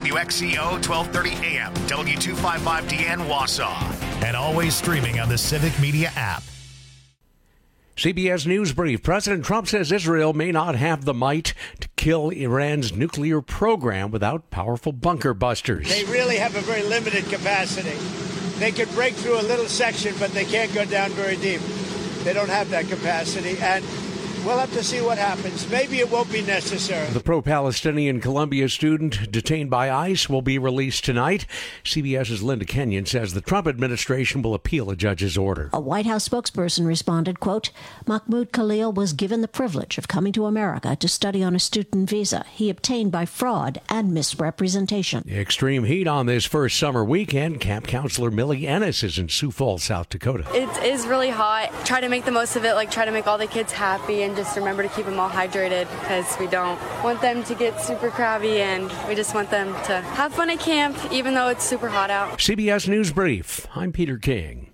WXCO 1230 AM, W255DN Wausau, and always streaming on the Civic Media app. CBS News Brief. President Trump says Israel may not have the might to kill Iran's nuclear program without powerful bunker busters. They really have a very limited capacity. They can break through a little section, but they can't go down very deep. They don't have that capacity, and we'll have to see what happens. Maybe it won't be necessary. The pro-Palestinian Columbia student detained by ICE will be released tonight. CBS's Linda Kenyon says the Trump administration will appeal a judge's order. A White House spokesperson responded, quote, Mahmoud Khalil was given the privilege of coming to America to study on a student visa he obtained by fraud and misrepresentation. Extreme heat on this first summer weekend. Camp counselor Millie Ennis is in Sioux Falls, South Dakota. It is really hot. Try to make the most of it, try to make all the kids happy, and just remember to keep them all hydrated because we don't want them to get super crabby, and we just want them to have fun at camp even though it's super hot out. CBS News Brief. I'm Peter King.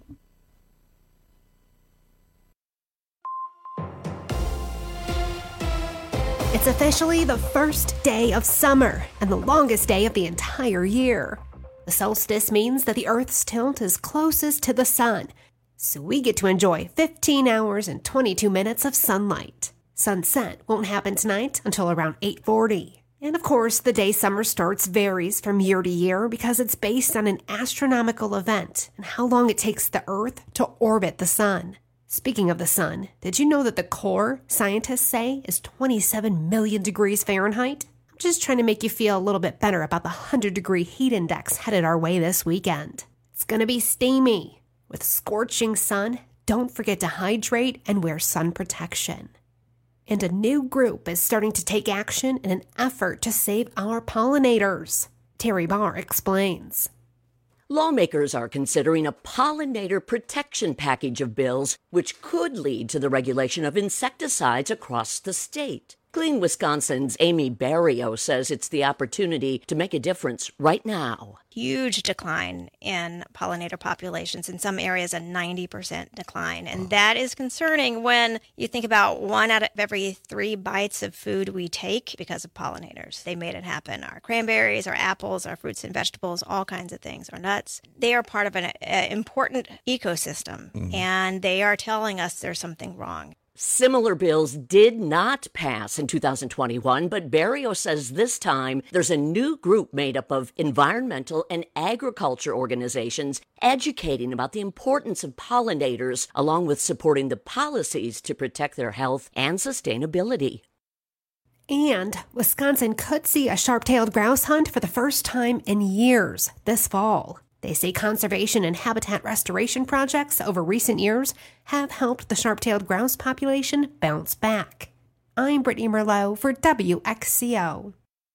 It's officially the first day of summer and the longest day of the entire year. The solstice means that the Earth's tilt is closest to the sun, so we get to enjoy 15 hours and 22 minutes of sunlight. Sunset won't happen tonight until around 8:40. And of course, the day summer starts varies from year to year because it's based on an astronomical event and how long it takes the Earth to orbit the sun. Speaking of the sun, did you know that the core, scientists say, is 27 million degrees Fahrenheit? I'm just trying to make you feel a little bit better about the 100-degree heat index headed our way this weekend. It's going to be steamy. With scorching sun, don't forget to hydrate and wear sun protection. And a new group is starting to take action in an effort to save our pollinators. Terry Barr explains. Lawmakers are considering a pollinator protection package of bills, which could lead to the regulation of insecticides across the state. Clean Wisconsin's Amy Barrio says it's the opportunity to make a difference right now. Huge decline in pollinator populations, in some areas a 90% decline. And that is concerning when you think about 1 out of every 3 bites of food we take because of pollinators. They made it happen. Our cranberries, our apples, our fruits and vegetables, all kinds of things, our nuts. They are part of an important ecosystem, and they are telling us there's something wrong. Similar bills did not pass in 2021, but Barrio says this time there's a new group made up of environmental and agriculture organizations educating about the importance of pollinators, along with supporting the policies to protect their health and sustainability. And Wisconsin could see a sharp-tailed grouse hunt for the first time in years this fall. They say conservation and habitat restoration projects over recent years have helped the sharp-tailed grouse population bounce back. I'm Brittany Merlot for WXCO.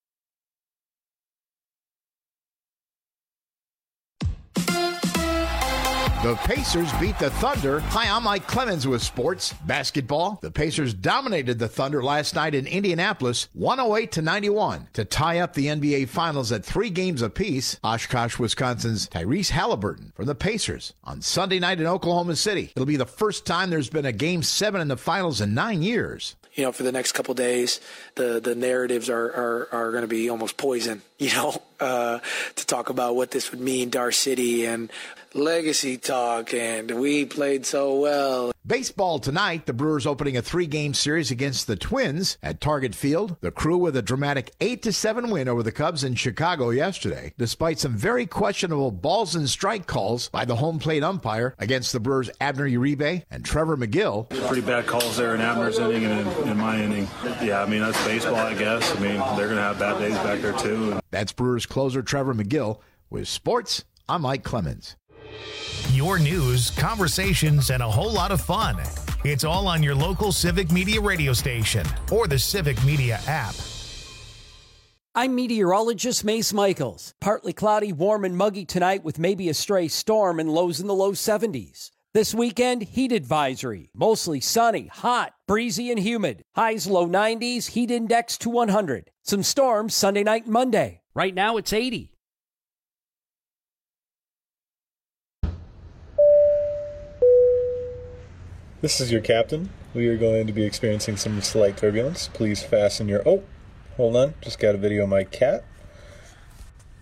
The Pacers beat the Thunder. Hi, I'm Mike Clemens with sports. Basketball. The Pacers dominated the Thunder last night in Indianapolis, 108-91, to tie up the NBA Finals at 3 games apiece. Oshkosh, Wisconsin's Tyrese Halliburton from the Pacers on Sunday night in Oklahoma City. It'll be the first time there's been a Game 7 in the Finals in 9 years. You know, for the next couple days, the narratives are going to be almost poison, to talk about what this would mean to our city and legacy talk, and we played so well. Baseball tonight, the Brewers opening a 3-game series against the Twins at Target Field. The Crew with a dramatic 8-7 win over the Cubs in Chicago yesterday, despite some very questionable balls and strike calls by the home plate umpire against the Brewers' Abner Uribe and Trevor McGill. Pretty bad calls there in Abner's inning and in my inning. Yeah, that's baseball, I guess. They're going to have bad days back there, too. That's Brewers closer Trevor McGill. With sports, I'm Mike Clemens. Your news, conversations, and a whole lot of fun. It's all on your local Civic Media radio station or the Civic Media app. I'm meteorologist Mace Michaels. Partly cloudy, warm, and muggy tonight with maybe a stray storm and lows in the low 70s. This weekend, heat advisory. Mostly sunny, hot, breezy, and humid. Highs low 90s, heat index to 100. Some storms Sunday night and Monday. Right now, it's 80. This is your captain. We are going to be experiencing some slight turbulence. Please fasten your... Oh, hold on. Just got a video of my cat.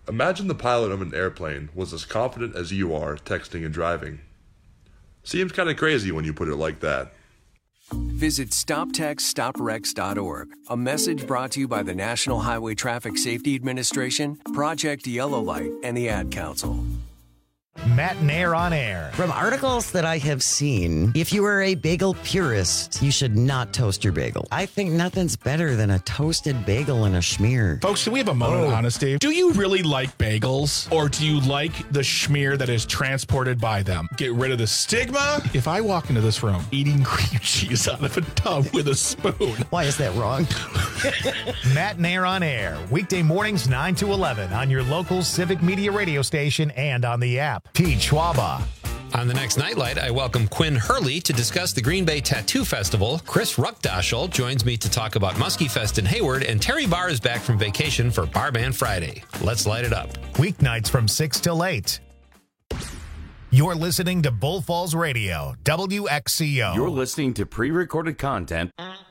Imagine the pilot of an airplane was as confident as you are texting and driving. Seems kind of crazy when you put it like that. Visit StopTextStopWrecks.org. A message brought to you by the National Highway Traffic Safety Administration, Project Yellow Light, and the Ad Council. Matt Nair on air. From articles that I have seen, if you are a bagel purist, you should not toast your bagel. I think nothing's better than a toasted bagel and a schmear. Folks, can we have a moment of honesty? Do you really like bagels, or do you like the schmear that is transported by them? Get rid of the stigma. If I walk into this room eating cream cheese out of a tub with a spoon. Why is that wrong? Matt Nair on air. Weekday mornings 9 to 11 on your local Civic Media radio station and on the app. Pete Schwaba. On the next Nightlight, I welcome Quinn Hurley to discuss the Green Bay Tattoo Festival. Chris Ruckdaschel joins me to talk about Muskie Fest in Hayward, and Terry Barr is back from vacation for Barband Friday. Let's light it up. Weeknights from 6 till 8. You're listening to Bull Falls Radio, WXCO. You're listening to pre-recorded content.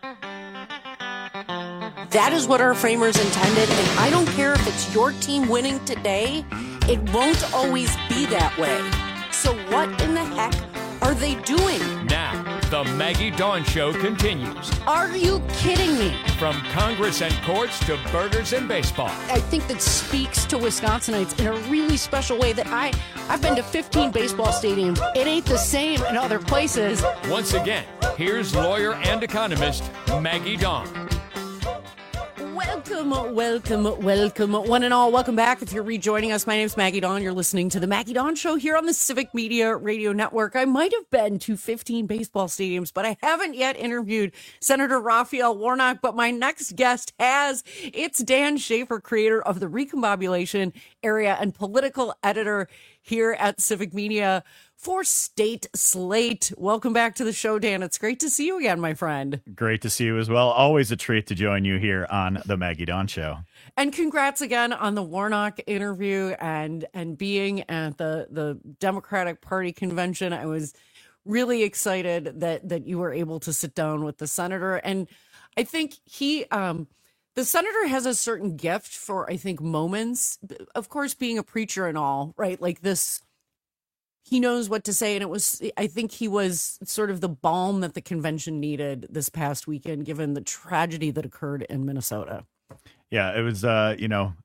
That is what our framers intended, and I don't care if it's your team winning today, it won't always be that way. So what in the heck are they doing? Now, the Maggie Dawn Show continues. Are you kidding me? From Congress and courts to burgers and baseball. I think that speaks to Wisconsinites in a really special way that I've been to 15 baseball stadiums. It ain't the same in other places. Once again, here's lawyer and economist Maggie Dawn. Welcome, one and all. Welcome back. If you're rejoining us, my name's Maggie Dawn. You're listening to the Maggie Dawn Show here on the Civic Media Radio Network. I might have been to 15 baseball stadiums, but I haven't yet interviewed Senator Raphael Warnock. But my next guest has. It's Dan Schaefer, creator of the Recombobulation Area and political editor here at Civic Media for State Slate. Welcome back to the show, Dan. It's great to see you again, my friend. Great to see you as well. Always a treat to join you here on the Maggie Dawn Show. And congrats again on the Warnock interview and being at the Democratic Party convention. I was really excited that you were able to sit down with the senator. And I think the senator has a certain gift for, I think, moments, of course, being a preacher and all, right? Like this, he knows what to say. And I think he was sort of the balm that the convention needed this past weekend, given the tragedy that occurred in Minnesota. Yeah, it was, the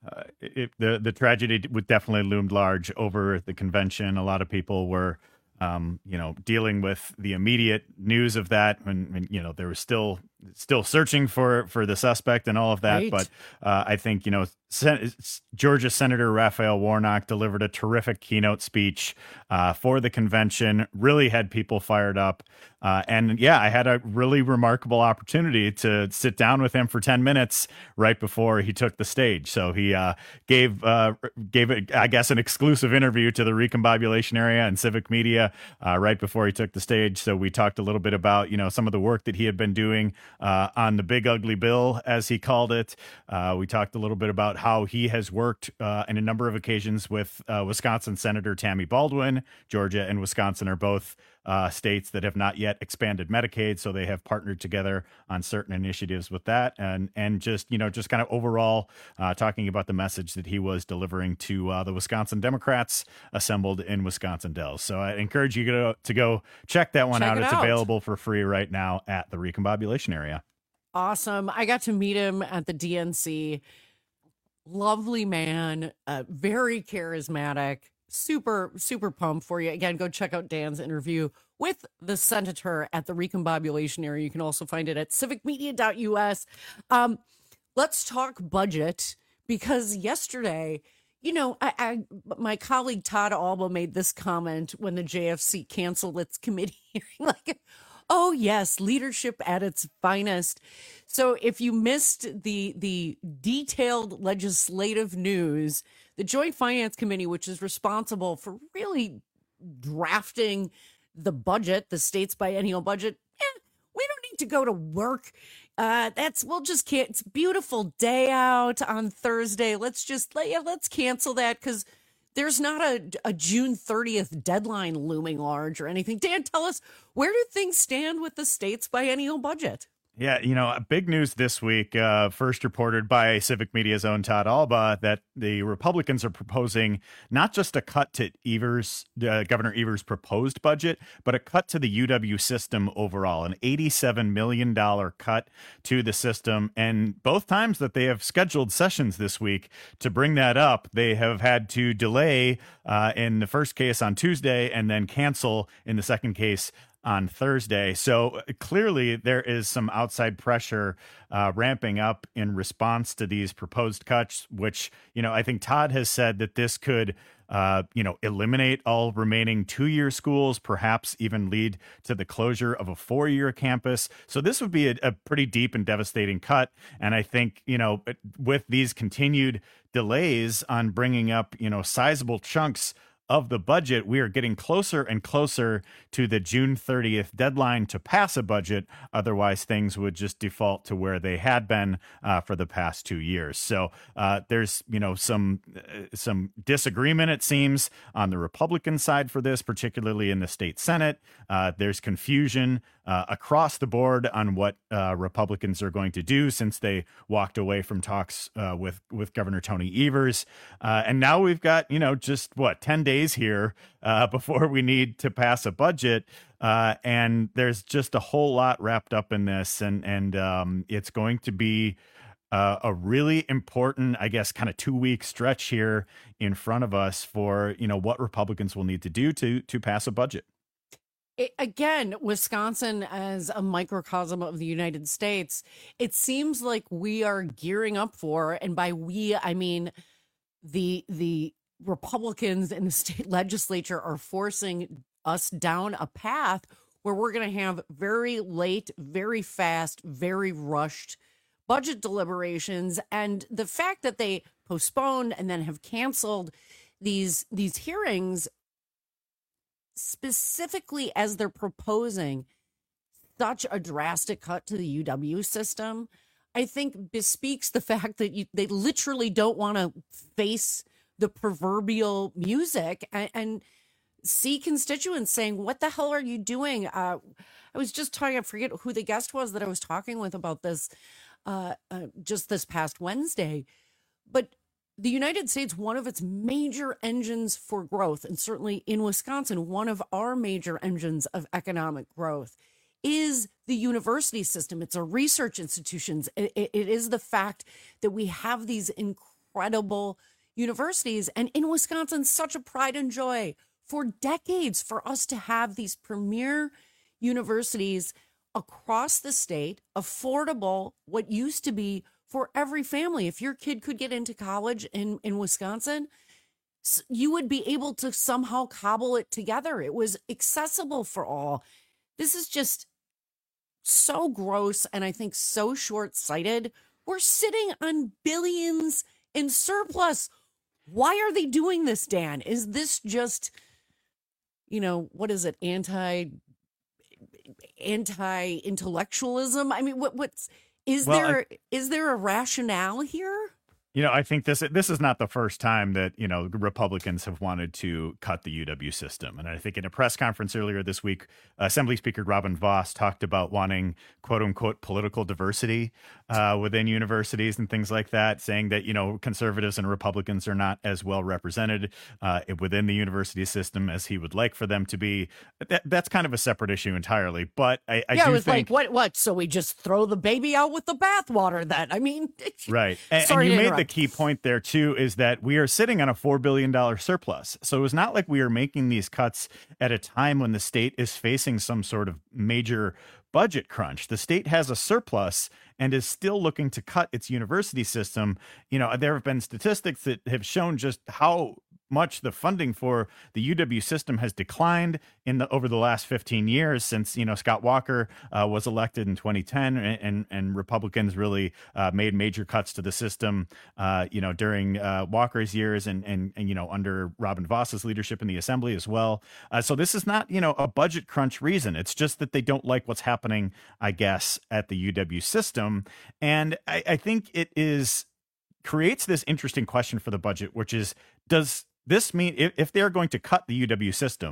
tragedy would definitely loomed large over the convention. A lot of people were, dealing with the immediate news of that when they were still searching for the suspect and all of that. Right. But I think, Georgia Senator Raphael Warnock delivered a terrific keynote speech for the convention, really had people fired up. I had a really remarkable opportunity to sit down with him for 10 minutes right before he took the stage. So he gave it, I guess, an exclusive interview to the Recombobulation Area and Civic Media right before he took the stage. So we talked a little bit about, some of the work that he had been doing on the Big Ugly Bill, as he called it. We talked a little bit about how he has worked in a number of occasions with Wisconsin Senator Tammy Baldwin. Georgia and Wisconsin are both states that have not yet expanded Medicaid, so they have partnered together on certain initiatives with that, and just kind of overall talking about the message that he was delivering to the Wisconsin Democrats assembled in Wisconsin Dells. So I encourage you to go check that one out. It's available for free right now at the Recombobulation Area. Awesome. I got to meet him at the DNC. Lovely man, very charismatic. Super, super pumped for you. Again, go check out Dan's interview with the senator at the Recombobulation Area. You can also find it at civicmedia.us. Let's talk budget, because yesterday, my colleague Todd Alba made this comment when the JFC canceled its committee hearing, oh yes, leadership at its finest. So if you missed the detailed legislative news, the Joint Finance Committee, which is responsible for really drafting the budget, the state's biennial budget, we don't need to go to work. We'll just can't. It's a beautiful day out on Thursday. Let's cancel that, because there's not a June 30th deadline looming large or anything. Dan, tell us, where do things stand with the state's biennial budget? Yeah, big news this week, first reported by Civic Media's own Todd Alba, that the Republicans are proposing not just a cut to Governor Evers' proposed budget, but a cut to the UW system overall, an $87 million cut to the system. And both times that they have scheduled sessions this week to bring that up, they have had to delay in the first case on Tuesday and then cancel in the second case on Thursday. So clearly there is some outside pressure ramping up in response to these proposed cuts, which, I think Todd has said that this could, eliminate all remaining 2-year schools, perhaps even lead to the closure of a 4-year campus. So this would be a pretty deep and devastating cut. And I think, with these continued delays on bringing up, sizable chunks of the budget, we are getting closer and closer to the June 30th deadline to pass a budget. Otherwise, things would just default to where they had been for the past 2 years. So there's, some disagreement, it seems, on the Republican side for this, particularly in the state Senate. There's confusion across the board on what Republicans are going to do since they walked away from talks with Governor Tony Evers. And now we've got, just 10 days here before we need to pass a budget. And there's just a whole lot wrapped up in this. And it's going to be a really important, I guess, kind of 2-week stretch here in front of us for, what Republicans will need to do to pass a budget. Again, Wisconsin as a microcosm of the United States, it seems like we are gearing up for, and by we, I mean the Republicans in the state legislature are forcing us down a path where we're going to have very late, very fast, very rushed budget deliberations. And the fact that they postponed and then have canceled these hearings specifically as they're proposing such a drastic cut to the UW system, I think bespeaks the fact that they literally don't want to face the proverbial music and see constituents saying, what the hell are you doing? I was just talking, I forget who the guest was that I was talking with about this just this past Wednesday, but the United States, one of its major engines for growth, and certainly in Wisconsin, one of our major engines of economic growth is the university system. It's our research institutions. It is the fact that we have these incredible universities. And in Wisconsin, such a pride and joy for decades for us to have these premier universities across the state, affordable, what used to be for every family. If your kid could get into college in Wisconsin, you would be able to somehow cobble it together. It was accessible for all. This is just so gross and I think so short-sighted. We're sitting on billions in surplus. Why are they doing this, Dan? Is this just, what is it? Anti-intellectualism? I mean, is there a rationale here? I think this is not the first time that, Republicans have wanted to cut the UW system. And I think in a press conference earlier this week, Assembly Speaker Robin Vos talked about wanting, quote unquote, political diversity within universities and things like that, saying that, conservatives and Republicans are not as well represented within the university system as he would like for them to be. That's kind of a separate issue entirely. But I do think, like, what? So we just throw the baby out with the bathwater then? I mean, right. And you made the key point there, too, is that we are sitting on a $4 billion surplus. So it's not like we are making these cuts at a time when the state is facing some sort of major budget crunch. The state has a surplus and is still looking to cut its university system. There have been statistics that have shown just how much the funding for the UW system has declined over the last 15 years since, Scott Walker was elected in 2010 and Republicans really made major cuts to the system, during Walker's years and under Robin Vos's leadership in the assembly as well. So this is not, a budget crunch reason. It's just that they don't like what's happening, I guess, at the UW system. And I think it creates this interesting question for the budget, which is, does this mean if they're going to cut the UW system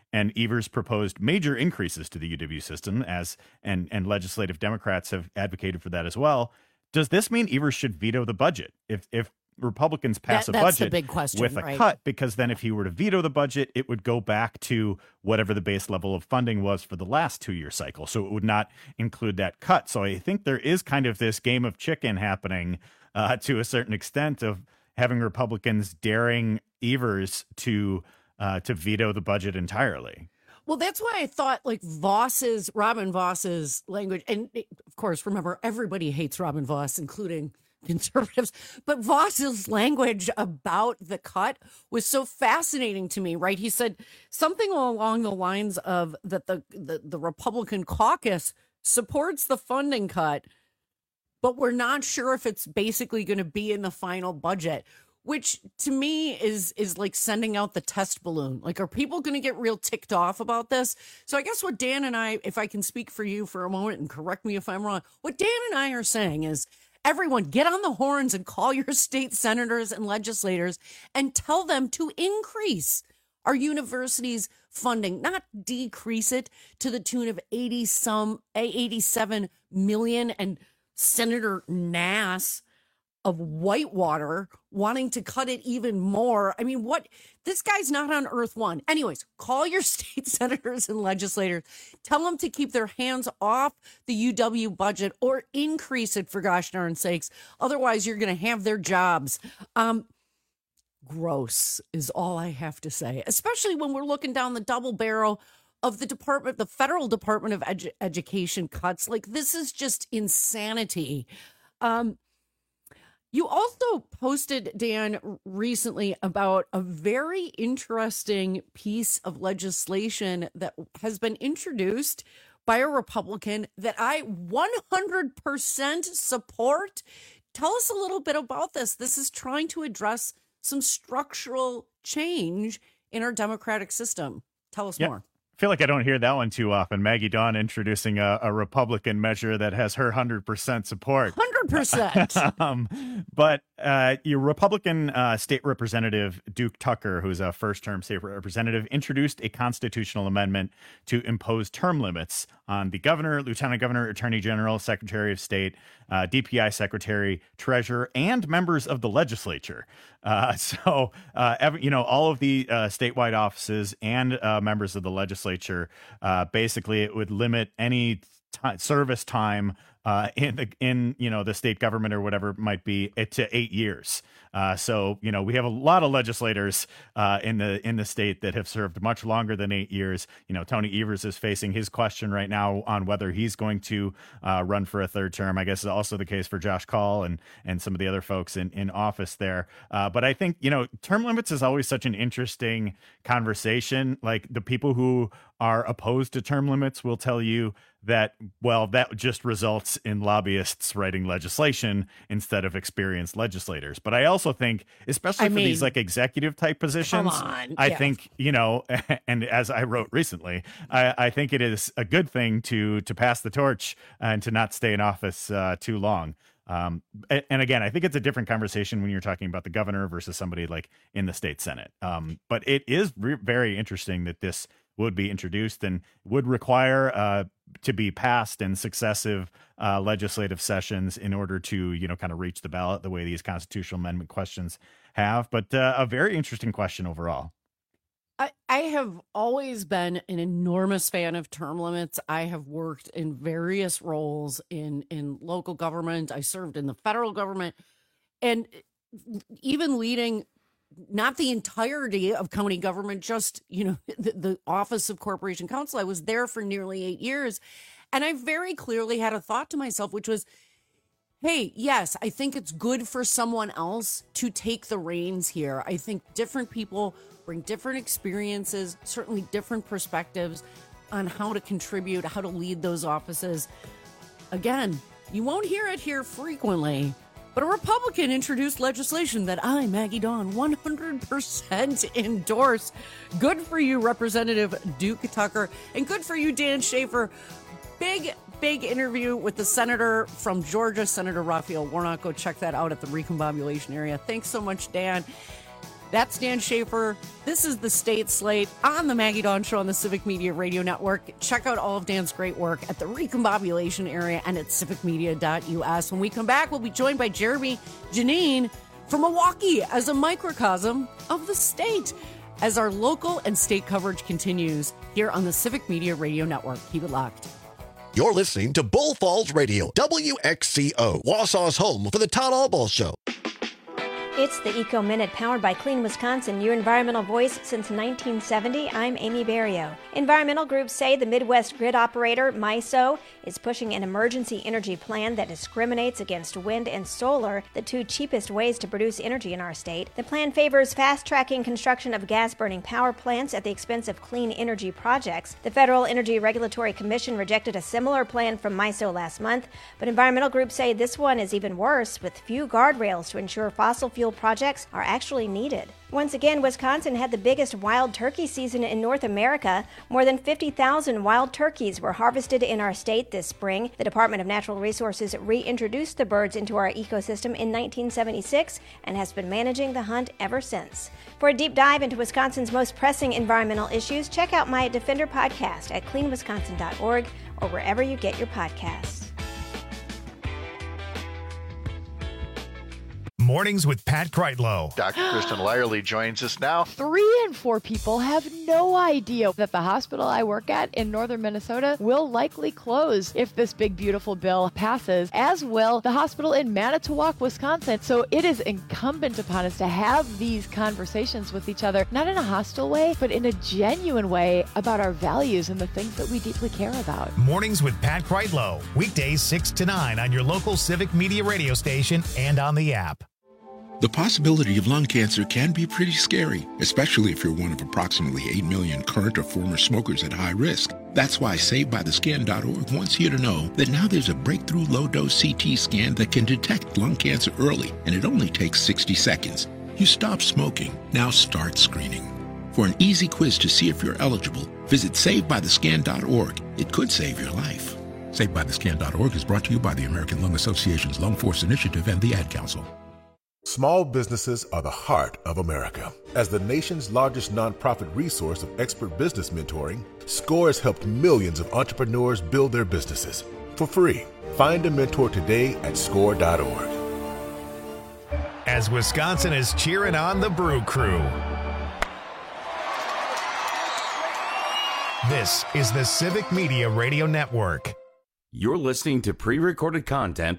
And Evers proposed major increases to the UW system, and legislative Democrats have advocated for that as well. Does this mean Evers should veto the budget if Republicans pass a budget the big question, with a right? cut? Because then if he were to veto the budget, it would go back to whatever the base level of funding was for the last 2-year cycle. So it would not include that cut. So I think there is kind of this game of chicken happening to a certain extent of having Republicans daring Evers to veto the budget entirely. Well, that's why I thought like Robin Voss's language, and of course, remember, everybody hates Robin Voss, including conservatives, but Voss's language about the cut was so fascinating to me, right? He said something along the lines of that the Republican caucus supports the funding cut, but we're not sure if it's basically going to be in the final budget, which to me is like sending out the test balloon. Like, are people going to get real ticked off about this? So I guess what Dan and I, if I can speak for you for a moment and correct me if I'm wrong, what Dan and I are saying is, everyone get on the horns and call your state senators and legislators and tell them to increase our university's funding, not decrease it to the tune of 87 million. And Senator Nass of Whitewater wanting to cut it even more. I mean, this guy's not on Earth One. Anyways, call your state senators and legislators. Tell them to keep their hands off the UW budget or increase it, for gosh darn sakes. Otherwise, you're going to have their jobs. Gross is all I have to say, especially when we're looking down the double barrel of the federal Department of Education cuts. Like, this is just insanity. You also posted, Dan, recently about a very interesting piece of legislation that has been introduced by a Republican that I 100% support. Tell us a little bit about this. This is trying to address some structural change in our democratic system. Tell us more. I feel like I don't hear that one too often. Maggie Dawn introducing a Republican measure that has her 100% support. 100%. But your Republican state representative, Duke Tucker, who's a first-term state representative, introduced a constitutional amendment to impose term limits on the governor, lieutenant governor, attorney general, secretary of state, DPI secretary, treasurer, and members of the legislature. So all of the statewide offices and members of the legislature, basically it would limit any service time in the state government or whatever it might be to 8 years. So we have a lot of legislators in the state that have served much longer than 8 years. Tony Evers is facing his question right now on whether he's going to run for a third term. I guess is also the case for Josh Kaul and some of the other folks in office there. But I think term limits is always such an interesting conversation. Like, the people who are opposed to term limits will tell you that just results in lobbyists writing legislation instead of experienced legislators. But I also think, especially for these like executive type positions, I think, and as I wrote recently, I think it is a good thing to pass the torch and to not stay in office too long. And again, I think it's a different conversation when you're talking about the governor versus somebody like in the state Senate. But it is very interesting that this would be introduced and would require to be passed in successive legislative sessions in order to, kind of reach the ballot the way these constitutional amendment questions have. But a very interesting question overall. I have always been an enormous fan of term limits. I have worked in various roles in local government. I served in the federal government, and even leading not the entirety of county government, just, the Office of Corporation Counsel. I was there for nearly 8 years. And I very clearly had a thought to myself, which was, hey, yes, I think it's good for someone else to take the reins here. I think different people bring different experiences, certainly different perspectives on how to contribute, how to lead those offices. Again, you won't hear it here frequently, but a Republican introduced legislation that I, Maggie Dawn, 100% endorse. Good for you, Representative Duke Tucker, and good for you, Dan Schaefer. Big interview with the senator from Georgia, Senator Raphael Warnock. Go check that out at the Recombobulation area. Thanks so much, Dan. That's Dan Schaefer. This is the State Slate on the Maggie Dawn Show on the Civic Media Radio Network. Check out all of Dan's great work at the Recombobulation area and at civicmedia.us. When we come back, we'll be joined by Jeremy Janine from Milwaukee as a microcosm of the state as our local and state coverage continues here on the Civic Media Radio Network. Keep it locked. You're listening to Bull Falls Radio, WXCO, Wausau's home for the Todd Albaugh Show. It's the Eco Minute powered by Clean Wisconsin, your environmental voice since 1970. I'm Amy Barrio. Environmental groups say the Midwest grid operator, MISO, is pushing an emergency energy plan that discriminates against wind and solar, the two cheapest ways to produce energy in our state. The plan favors fast-tracking construction of gas-burning power plants at the expense of clean energy projects. The Federal Energy Regulatory Commission rejected a similar plan from MISO last month, but environmental groups say this one is even worse, with few guardrails to ensure fossil fuel projects are actually needed. Once again, Wisconsin had the biggest wild turkey season in North America. More than 50,000 wild turkeys were harvested in our state this spring. The Department of Natural Resources reintroduced the birds into our ecosystem in 1976 and has been managing the hunt ever since. For a deep dive into Wisconsin's most pressing environmental issues, check out my Defender podcast at cleanwisconsin.org or wherever you get your podcasts. Mornings with Pat Kreitlow. Dr. Kristen Lyerly joins us now. 3 in 4 people have no idea that the hospital I work at in northern Minnesota will likely close if this big, beautiful bill passes, as will the hospital in Manitowoc, Wisconsin. So it is incumbent upon us to have these conversations with each other, not in a hostile way, but in a genuine way about our values and the things that we deeply care about. Mornings with Pat Kreitlow. Weekdays 6 to 9 on your local Civic Media radio station and on the app. The possibility of lung cancer can be pretty scary, especially if you're one of approximately 8 million current or former smokers at high risk. That's why SaveByTheScan.org wants you to know that now there's a breakthrough low-dose CT scan that can detect lung cancer early, and it only takes 60 seconds. You stop smoking, now start screening. For an easy quiz to see if you're eligible, visit SaveByTheScan.org. It could save your life. SaveByTheScan.org is brought to you by the American Lung Association's Lung Force Initiative and the Ad Council. Small businesses are the heart of America. As the nation's largest nonprofit resource of expert business mentoring, SCORE has helped millions of entrepreneurs build their businesses for free. Find a mentor today at SCORE.org. As Wisconsin is cheering on the Brew Crew. This is the Civic Media Radio Network. You're listening to pre-recorded content.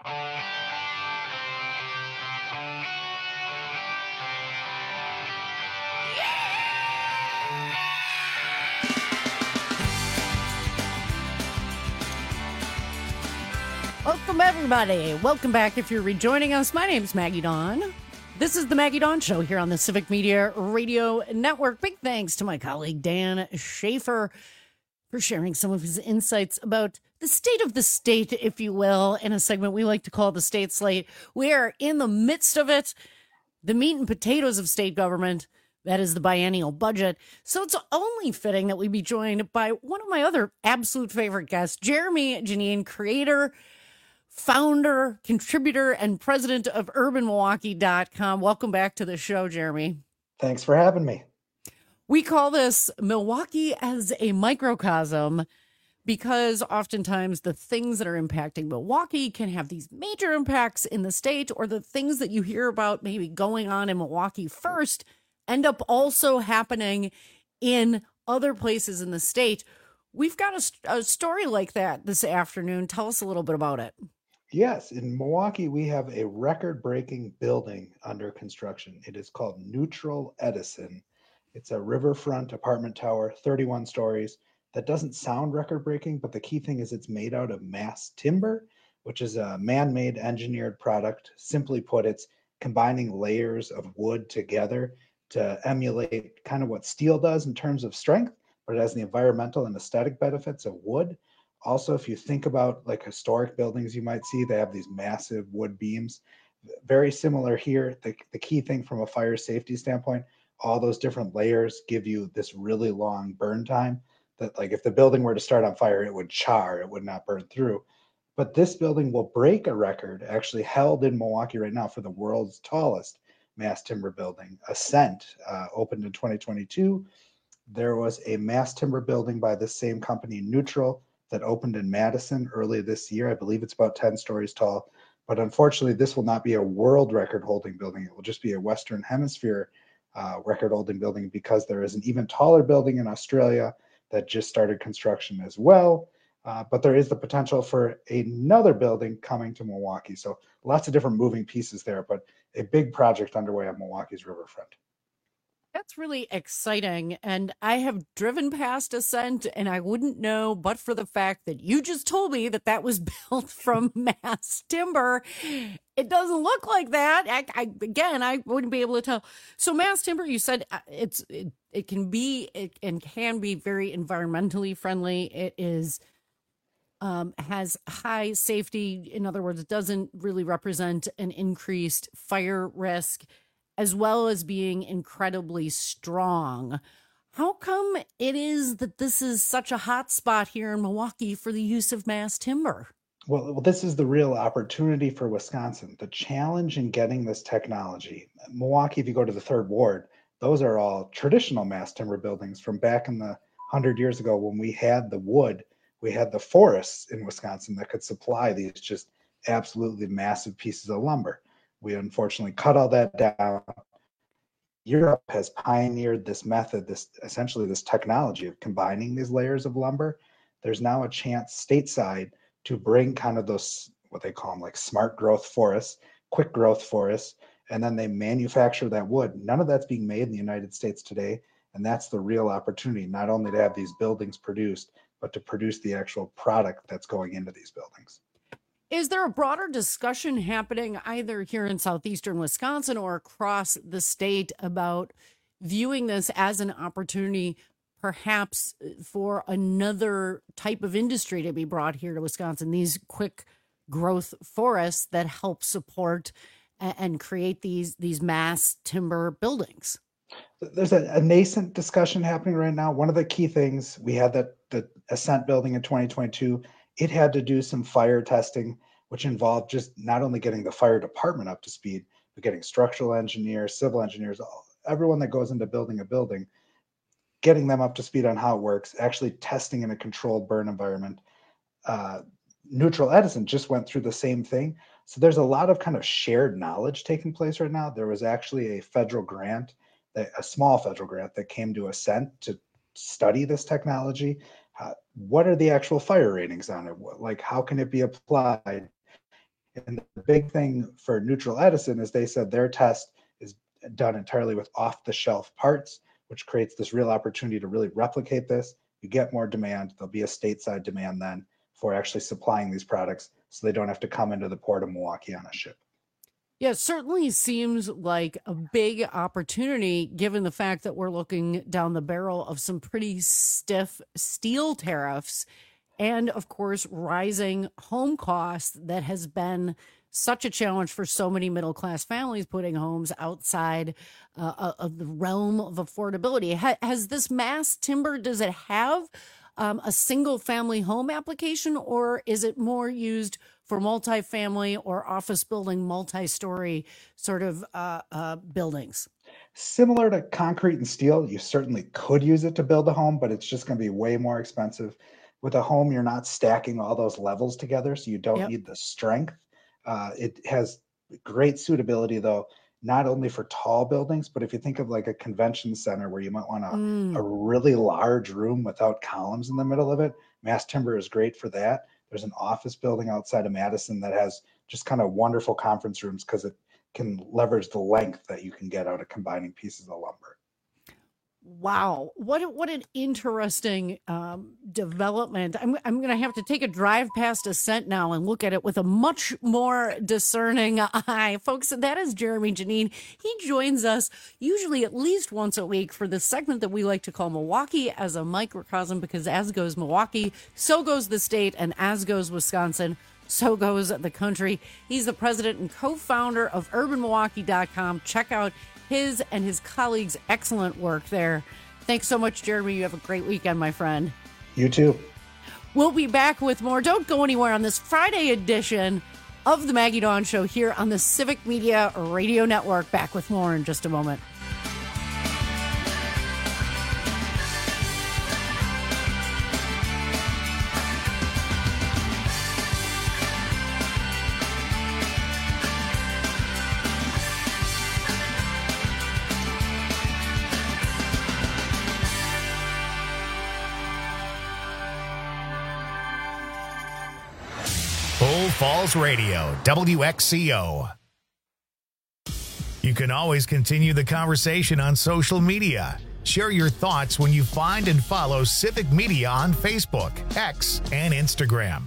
Welcome, everybody. Welcome back if you're rejoining us. My name's Maggie Dawn. This is the Maggie Dawn Show here on the Civic Media Radio Network. Big thanks to my colleague Dan Schaefer for sharing some of his insights about the state of the state, if you will, in a segment we like to call the State Slate. We are in the midst of it, the meat and potatoes of state government. That is the biennial budget. So it's only fitting that we be joined by one of my other absolute favorite guests, Jeremy Janine, creator, founder, contributor, and president of UrbanMilwaukee.com. Welcome back to the show, Jeremy. Thanks for having me. We call this Milwaukee as a microcosm because oftentimes the things that are impacting Milwaukee can have these major impacts in the state, or the things that you hear about maybe going on in Milwaukee first end up also happening in other places in the state. We've got a story like that this afternoon. Tell us a little bit about it. Yes, in Milwaukee, we have a record-breaking building under construction. It is called Neutral Edison. It's a riverfront apartment tower, 31 stories. That doesn't sound record-breaking, but the key thing is it's made out of mass timber, which is a man-made engineered product. Simply put, it's combining layers of wood together to emulate kind of what steel does in terms of strength, but it has the environmental and aesthetic benefits of wood. Also, if you think about like historic buildings you might see, they have these massive wood beams. Very similar here. The key thing from a fire safety standpoint, all those different layers give you this really long burn time that, like, if the building were to start on fire, it would char, it would not burn through. But this building will break a record actually held in Milwaukee right now for the world's tallest mass timber building. Ascent opened in 2022. There was a mass timber building by the same company, Neutral, that opened in Madison early this year. I believe it's about 10 stories tall. But unfortunately, this will not be a world record holding building. It will just be a Western Hemisphere record holding building, because there is an even taller building in Australia that just started construction as well. But there is the potential for another building coming to Milwaukee. So lots of different moving pieces there, but a big project underway on Milwaukee's riverfront. That's really exciting. And I have driven past Ascent, and I wouldn't know but for the fact that you just told me that that was built from mass timber. It doesn't look like that. I wouldn't be able to tell. So mass timber, you said it can be very environmentally friendly. It is has high safety. In other words, it doesn't really represent an increased fire risk, as well as being incredibly strong. How come it is that this is such a hot spot here in Milwaukee for the use of mass timber? Well, this is the real opportunity for Wisconsin. The challenge in getting this technology. Milwaukee, if you go to the 3rd Ward, those are all traditional mass timber buildings from back in the 100 years ago when we had the wood, we had the forests in Wisconsin that could supply these just absolutely massive pieces of lumber. We unfortunately cut all that down. Europe has pioneered this method, this technology of combining these layers of lumber. There's now a chance stateside to bring kind of those, what they call them, like smart growth forests, quick growth forests, and then they manufacture that wood. None of that's being made in the United States today, and that's the real opportunity, not only to have these buildings produced, but to produce the actual product that's going into these buildings. Is there a broader discussion happening either here in southeastern Wisconsin or across the state about viewing this as an opportunity perhaps for another type of industry to be brought here to Wisconsin, these quick growth forests that help support and create these mass timber buildings? There's a nascent discussion happening right now. One of the key things, we had the Ascent building in 2022. It had to do some fire testing, which involved just not only getting the fire department up to speed, but getting structural engineers, civil engineers, everyone that goes into building a building, getting them up to speed on how it works, actually testing in a controlled burn environment. Neutral Edison just went through the same thing. So there's a lot of kind of shared knowledge taking place right now. There was actually a federal grant, a small federal grant that came to Ascent to study this technology. What are the actual fire ratings on it? Like, how can it be applied? And the big thing for Neutral Edison is they said their test is done entirely with off-the-shelf parts, which creates this real opportunity to really replicate this. You get more demand. There'll be a stateside demand then for actually supplying these products so they don't have to come into the port of Milwaukee on a ship. Yeah, it certainly seems like a big opportunity given the fact that we're looking down the barrel of some pretty stiff steel tariffs and, of course, rising home costs that has been such a challenge for so many middle-class families putting homes outside of the realm of affordability. Has this mass timber, does it have a single-family home application, or is it more used for multifamily or office building, multi-story sort of buildings? Similar to concrete and steel, you certainly could use it to build a home, but it's just going to be way more expensive. With a home, you're not stacking all those levels together, so you don't need the strength. It has great suitability, though, not only for tall buildings, but if you think of like a convention center where you might want a really large room without columns in the middle of it, mass timber is great for that. There's an office building outside of Madison that has just kind of wonderful conference rooms because it can leverage the length that you can get out of combining pieces of lumber. Wow. What an interesting development. I'm going to have to take a drive past Ascent now and look at it with a much more discerning eye. Folks, that is Jeremy Janine. He joins us usually at least once a week for this segment that we like to call Milwaukee as a microcosm, because as goes Milwaukee, so goes the state, and as goes Wisconsin, so goes the country. He's the president and co-founder of UrbanMilwaukee.com. Check out his and his colleagues' excellent work there. Thanks so much, Jeremy. You have a great weekend, my friend. You too. We'll be back with more. Don't go anywhere on this Friday edition of the Maggie Dawn Show here on the Civic Media Radio Network. Back with more in just a moment. Bull Falls Radio, WXCO. You can always continue the conversation on social media. Share your thoughts when you find and follow Civic Media on Facebook, X, and Instagram.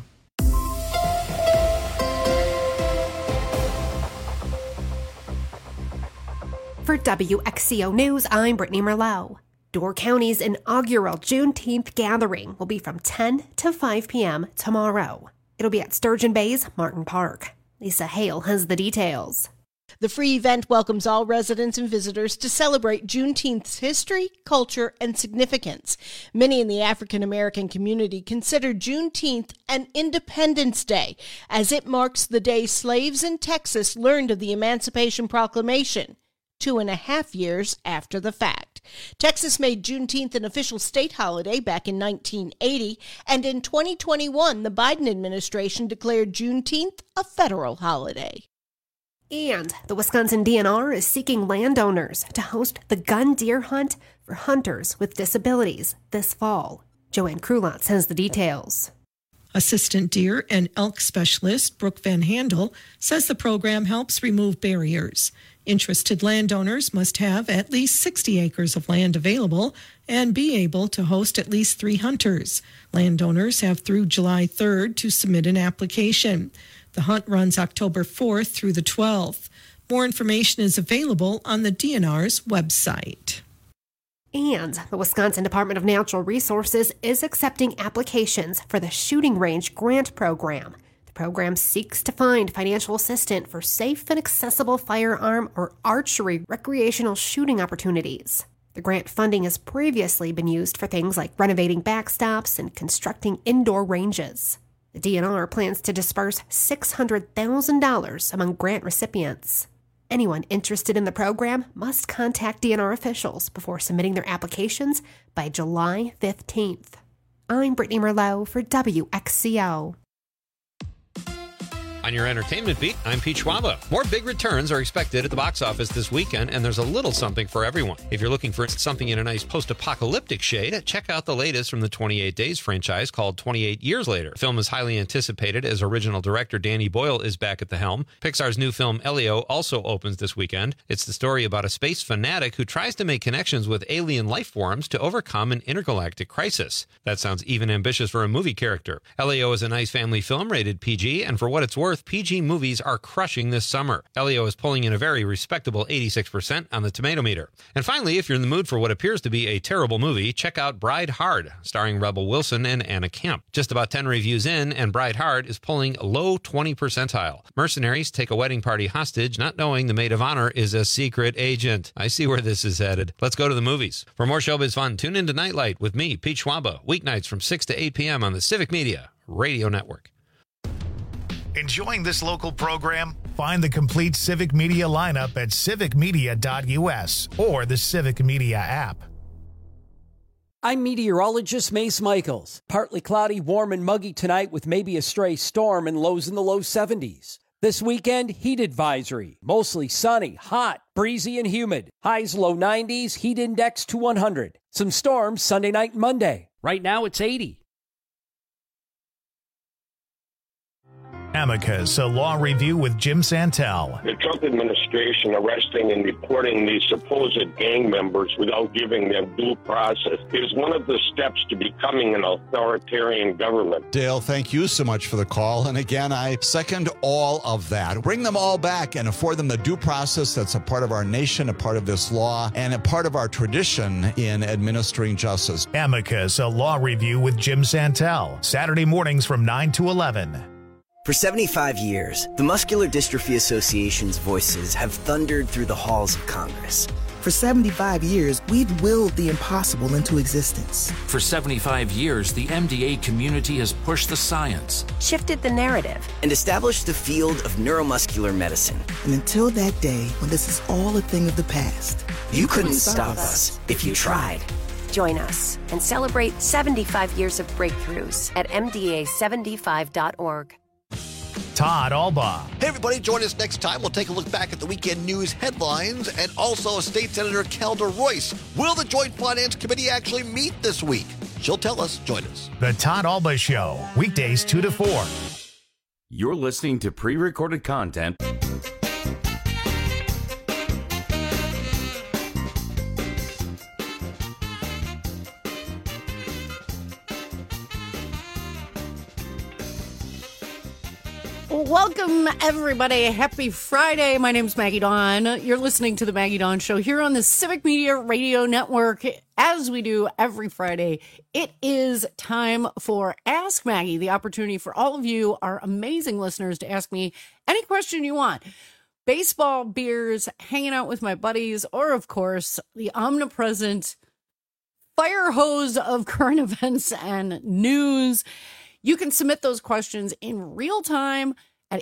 For WXCO News, I'm Brittany Merlot. Door County's inaugural Juneteenth gathering will be from 10 to 5 p.m. tomorrow. It'll be at Sturgeon Bay's Martin Park. Lisa Hale has the details. The free event welcomes all residents and visitors to celebrate Juneteenth's history, culture, and significance. Many in the African American community consider Juneteenth an Independence Day, as it marks the day slaves in Texas learned of the Emancipation Proclamation, 2.5 years after the fact. Texas made Juneteenth an official state holiday back in 1980, and in 2021, the Biden administration declared Juneteenth a federal holiday. And the Wisconsin DNR is seeking landowners to host the gun deer hunt for hunters with disabilities this fall. Joanne Krulotz has the details. Assistant deer and elk specialist Brooke Van Handel says the program helps remove barriers. Interested landowners must have at least 60 acres of land available and be able to host at least 3 hunters. Landowners have through July 3rd to submit an application. The hunt runs October 4th through the 12th. More information is available on the DNR's website. And the Wisconsin Department of Natural Resources is accepting applications for the Shooting Range Grant Program. The program seeks to find financial assistance for safe and accessible firearm or archery recreational shooting opportunities. The grant funding has previously been used for things like renovating backstops and constructing indoor ranges. The DNR plans to disperse $600,000 among grant recipients. Anyone interested in the program must contact DNR officials before submitting their applications by July 15th. I'm Brittany Merlot for WXCO. On your entertainment beat, I'm Pete Schwaba. More big returns are expected at the box office this weekend, and there's a little something for everyone. If you're looking for something in a nice post-apocalyptic shade, check out the latest from the 28 Days franchise called 28 Years Later. The film is highly anticipated as original director Danny Boyle is back at the helm. Pixar's new film Elio also opens this weekend. It's the story about a space fanatic who tries to make connections with alien life forms to overcome an intergalactic crisis. That sounds even ambitious for a movie character. Elio is a nice family film rated PG, and for what it's worth, PG movies are crushing this summer. Elio is pulling in a very respectable 86% on the tomato meter. And finally, if you're in the mood for what appears to be a terrible movie, check out Bride Hard, starring Rebel Wilson and Anna Camp. Just about 10 reviews in, and Bride Hard is pulling low 20 percentile. Mercenaries take a wedding party hostage, not knowing the maid of honor is a secret agent. I see where this is headed. Let's go to the movies. For more showbiz fun, tune into Nightlight with me, Pete Schwaba, weeknights from 6 to 8 p.m. on the Civic Media Radio Network. Enjoying this local program? Find the complete Civic Media lineup at civicmedia.us or the Civic Media app. I'm meteorologist Mace Michaels. Partly cloudy, warm, and muggy tonight with maybe a stray storm and lows in the low 70s. This weekend, heat advisory. Mostly sunny, hot, breezy, and humid. Highs low 90s, heat index to 100. Some storms Sunday night and Monday. Right now, it's 80. Amicus, a law review with Jim Santel. The Trump administration arresting and deporting these supposed gang members without giving them due process is one of the steps to becoming an authoritarian government. Dale, thank you so much for the call. And again, I second all of that. Bring them all back and afford them the due process that's a part of our nation, a part of this law, and a part of our tradition in administering justice. Amicus, a law review with Jim Santel. Saturday mornings from 9 to 11. For 75 years, the Muscular Dystrophy Association's voices have thundered through the halls of Congress, For 75 years, we've willed the impossible into existence. For 75 years, the MDA community has pushed the science, shifted the narrative, and established the field of neuromuscular medicine. And until that day when this is all a thing of the past, you couldn't stop us if you tried. Join us and celebrate 75 years of breakthroughs at MDA75.org. Todd Albaugh. Hey, everybody, join us next time. We'll take a look back at the weekend news headlines and also State Senator Kelda Royce. Will the Joint Finance Committee actually meet this week? She'll tell us. Join us. The Todd Albaugh Show, weekdays 2 to 4. You're listening to pre-recorded content. Welcome, everybody. Happy Friday. My name's Maggie Dawn. You're listening to the Maggie Dawn Show here on the Civic Media Radio Network. As we do every Friday, it is time for Ask Maggie, the opportunity for all of you, our amazing listeners, to ask me any question you want. Baseball, beers, hanging out with my buddies, or, of course, the omnipresent fire hose of current events and news. You can submit those questions in real time at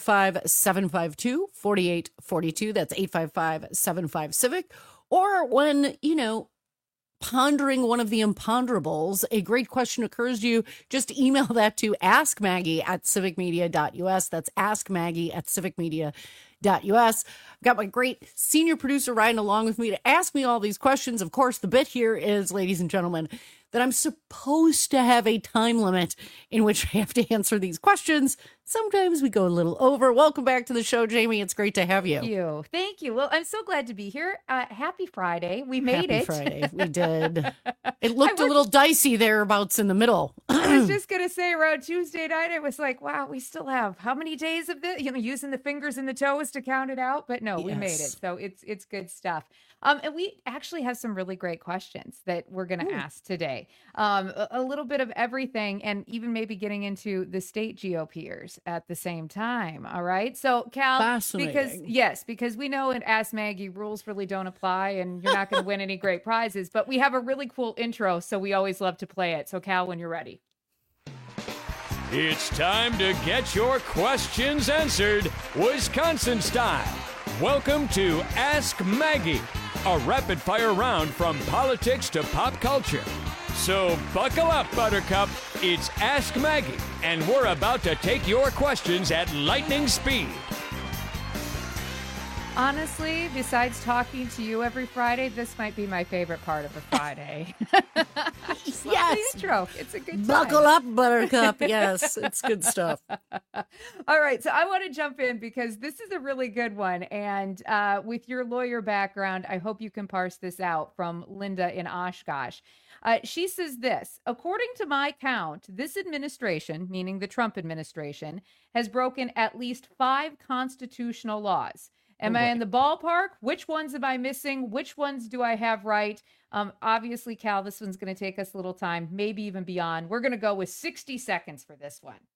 855-752-4842. That's 855-75-CIVIC. Or when, pondering one of the imponderables, a great question occurs to you, just email that to askmaggie@civicmedia.us. That's askmaggie@civicmedia.us. I've got my great senior producer riding along with me to ask me all these questions. Of course, the bit here is, ladies and gentlemen, that I'm supposed to have a time limit in which I have to answer these questions. Sometimes we go a little over. Welcome back to the show, Jamie. It's great to have you. Thank you. Well, I'm so glad to be here. Happy Friday. We made it. Happy Friday. We did. It looked a little dicey thereabouts in the middle. I was just going to say around Tuesday night, I was like, wow, we still have how many days of this? Using the fingers and the toes to count it out. But no, we made it. So it's good stuff. And we actually have some really great questions that we're going to ask today. A little bit of everything, and even maybe getting into the state GOPers at the same time. All right. So, Cal, because we know in Ask Maggie, rules really don't apply and you're not going to win any great prizes, but we have a really cool intro, so we always love to play it. So, Cal, when you're ready. It's time to get your questions answered, Wisconsin style. Welcome to Ask Maggie, a rapid-fire round from politics to pop culture. So buckle up, Buttercup. It's Ask Maggie, and we're about to take your questions at lightning speed. Honestly, besides talking to you every Friday, this might be my favorite part of the Friday. Yes. The intro. It's a good time. Buckle up, Buttercup. Yes, it's good stuff. All right. So I want to jump in because this is a really good one. And with your lawyer background, I hope you can parse this out from Linda in Oshkosh. She says this: according to my count, this administration, meaning the Trump administration, has broken at least 5 constitutional laws. Am I in the ballpark? Which ones am I missing? Which ones do I have right? Obviously, Cal, this one's going to take us a little time, maybe even beyond. We're going to go with 60 seconds for this one.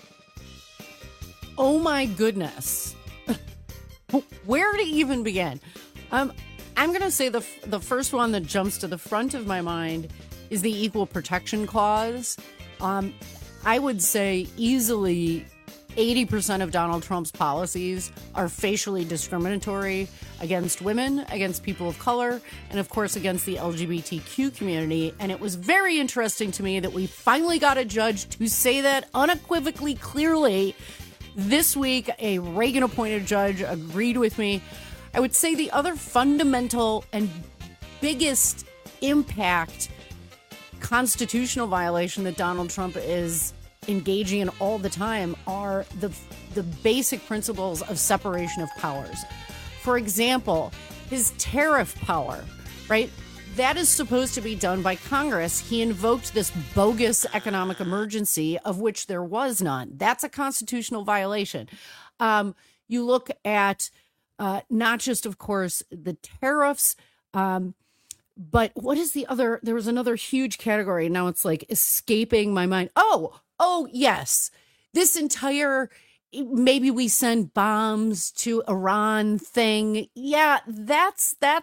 Oh, my goodness. Where to even begin? I'm going to say the first one that jumps to the front of my mind is the Equal Protection Clause. I would say easily 80% of Donald Trump's policies are facially discriminatory against women, against people of color, and of course against the LGBTQ community. And it was very interesting to me that we finally got a judge to say that unequivocally clearly. This week, a Reagan-appointed judge agreed with me. I would say the other fundamental and biggest impact constitutional violation that Donald Trump is engaging in all the time are the basic principles of separation of powers. For example, his tariff power, right? That is supposed to be done by Congress. He invoked this bogus economic emergency of which there was none. That's a constitutional violation. You look at not just, of course, the tariffs, but what is the other? There was another huge category. Now it's like escaping my mind. Oh, yes. This entire, maybe we send bombs to Iran thing. Yeah, that's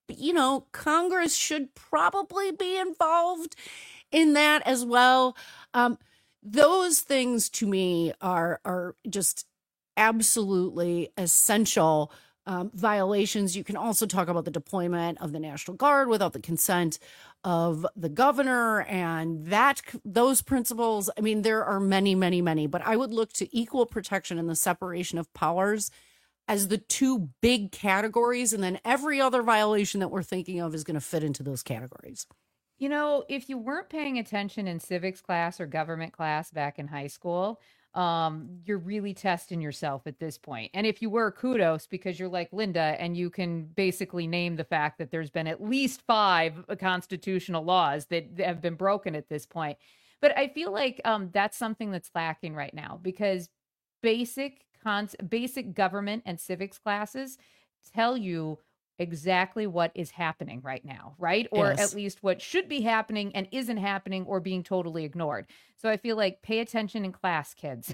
Congress should probably be involved in that as well. Those things to me are just absolutely essential violations. You can also talk about the deployment of the National Guard without the consent of the governor and those principles. I mean, there are many, many, many, but I would look to equal protection and the separation of powers as the two big categories. And then every other violation that we're thinking of is going to fit into those categories. If you weren't paying attention in civics class or government class back in high school, you're really testing yourself at this point. And if you were, kudos, because you're like Linda and you can basically name the fact that there's been at least 5 constitutional laws that have been broken at this point. But I feel like that's something that's lacking right now, because basic government and civics classes tell you exactly what is happening right now, right? Or Yes. at least what should be happening and isn't happening or being totally ignored. So I feel like pay attention in class, kids.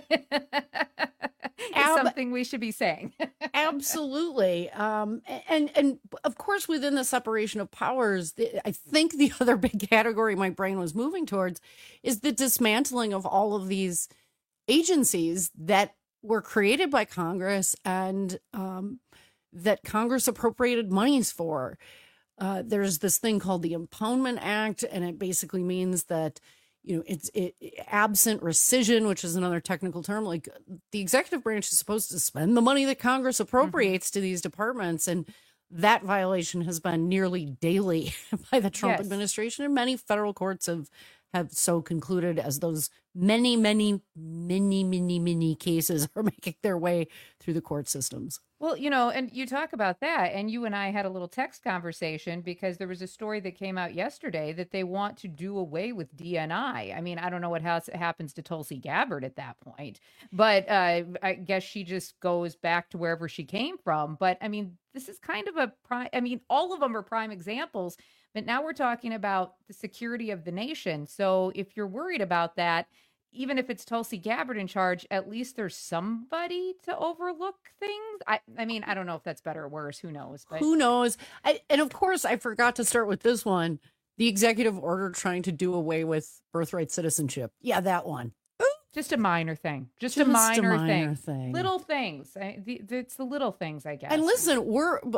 It's something we should be saying. Absolutely. And of course, within the separation of powers, I think the other big category my brain was moving towards is the dismantling of all of these agencies that were created by Congress and that Congress appropriated monies for. There's this thing called the Impoundment Act, and it basically means that, it's absent rescission, which is another technical term. Like, the executive branch is supposed to spend the money that Congress appropriates to these departments, and that violation has been nearly daily by the Trump Yes. administration, and many federal courts have so concluded, as those many, many, many, many, many cases are making their way through the court systems. Well, and you talk about that, and you and I had a little text conversation because there was a story that came out yesterday that they want to do away with DNI. I mean, I don't know what happens to Tulsi Gabbard at that point, but I guess she just goes back to wherever she came from. But I mean, this is kind of all of them are prime examples, but now we're talking about the security of the nation. So if you're worried about that, even if it's Tulsi Gabbard in charge, at least there's somebody to overlook things. I mean, I don't know if that's better or worse. Who knows? But who knows? And of course, I forgot to start with this one. The executive order trying to do away with birthright citizenship. Yeah, that one. Just a minor thing. Just a minor thing. Little things. It's the little things, I guess. And listen,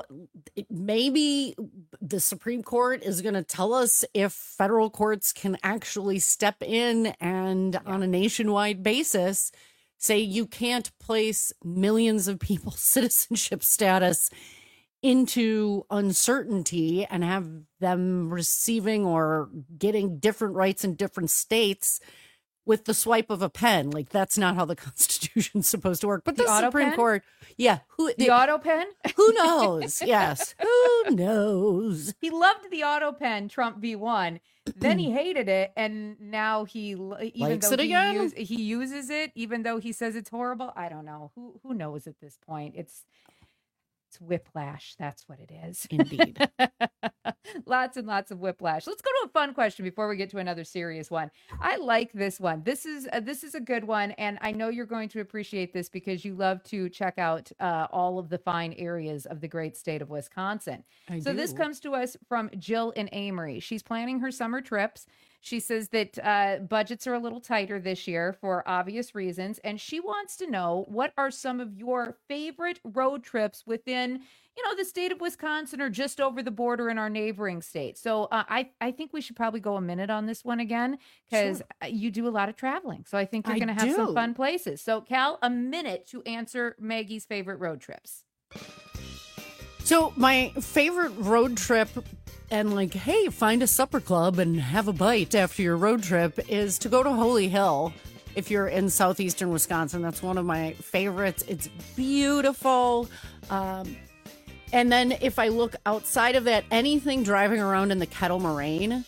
maybe the Supreme Court is going to tell us if federal courts can actually step in and on a nationwide basis say you can't place millions of people's citizenship status into uncertainty and have them receiving or getting different rights in different states with the swipe of a pen. Like, that's not how the Constitution's supposed to work. But the Supreme Court, yeah. The auto pen? Who knows? Yes. Who knows? He loved the auto pen, Trump v1. Then he hated it, and now he Likes it again? He uses it, even though he says it's horrible. I don't know. Who knows at this point? It's whiplash. That's what it is. Indeed. Lots and lots of whiplash. Let's go to a fun question before we get to another serious one. I like this one. This is a good one, and I know you're going to appreciate this because you love to check out all of the fine areas of the great state of Wisconsin. So this comes to us from Jill in Amory. She's planning her summer trips. She says that budgets are a little tighter this year for obvious reasons, and she wants to know, what are some of your favorite road trips within, the state of Wisconsin or just over the border in our neighboring state? So I think we should probably go a minute on this one again, because you do a lot of traveling. So I think you're going to have some fun places. So Cal, a minute to answer Maggie's favorite road trips. So my favorite road trip, and hey, find a supper club and have a bite after your road trip, is to go to Holy Hill. If you're in southeastern Wisconsin, that's one of my favorites. It's beautiful. And then if I look outside of that, anything driving around in the Kettle Moraine,